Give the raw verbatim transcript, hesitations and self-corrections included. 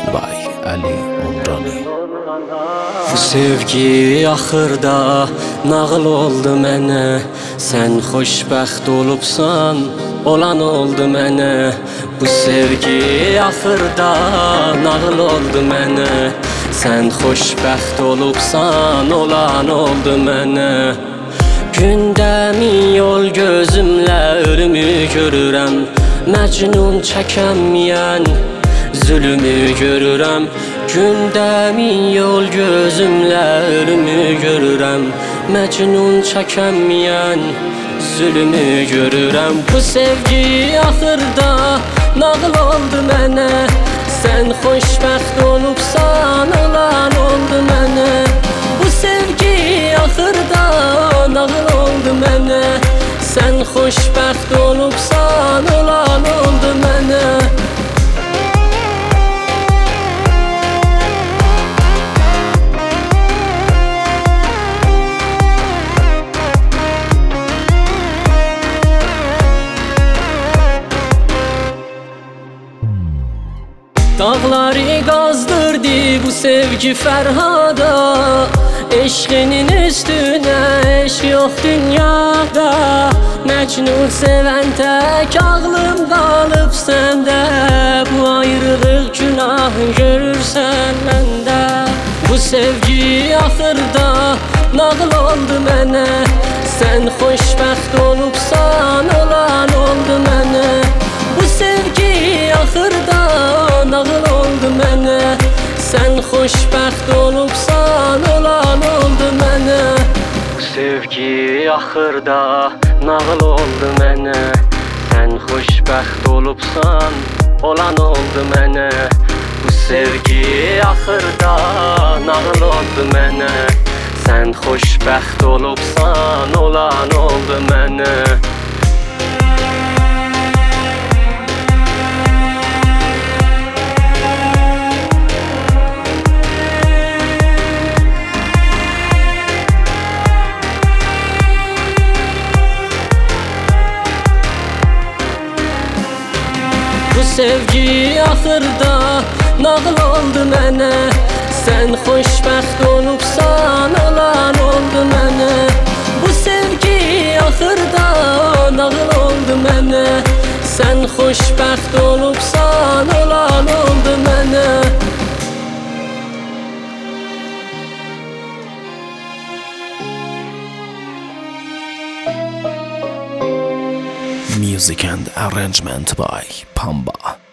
Arrangement by Ali Umrani. Bu sevgi axırda nağıl oldu mənə. Sən xoşbəxt olubsan, olan oldu mənə. Bu sevgi axırda nağıl oldu mənə. Sən xoşbəxt olubsan, olan oldu mənə. Gündə min yol gözümlə ölümü görürəm. Məcnun çəkəməyən zülümü görürəm. Gündə min yol gözümlə ölümü görürəm. Məcnun çəkəməyən zülümü görürəm. Bu sevgi axırda nağıl oldu mənə. Sən xoşbəxt olubsan, olan oldu mənə. Bu sevgi axırda nağıl oldu mənə. Sən xoşbəxt olubsan, olan oldu mənə. Dağları qazdırdı bu sevgi Fərhada. Eşqinin üstünə eş yox dünyada. Məcnun sevən tək ağlım qalıb səndə. Bu ayrılıq günah görürsən məndə. Bu sevgi axırda nağıl oldu mənə. Sən xoşbəxt olubsan, olan oldu mənə. Bu sevgi axırda nağıl oldu mənə. Sən xoşbəxt olubsan, olan oldu mənə. Bu sevgi axırda nağıl oldu mənə. Sən xoşbəxt olubsan, olan oldu mənə. Bu sevgi axırda nağıl oldu mənə. Sən xoşbəxt olubsan, olan oldu mənə. Bu sevgi axırda nağıl oldu mənə. Sən xoşbəxt olubsan, olan oldu mənə. Bu sevgi axırda nağıl oldu mənə. Sən xoşbəxt olubsan, olan oldu mənə. Music and arrangement by Pamba.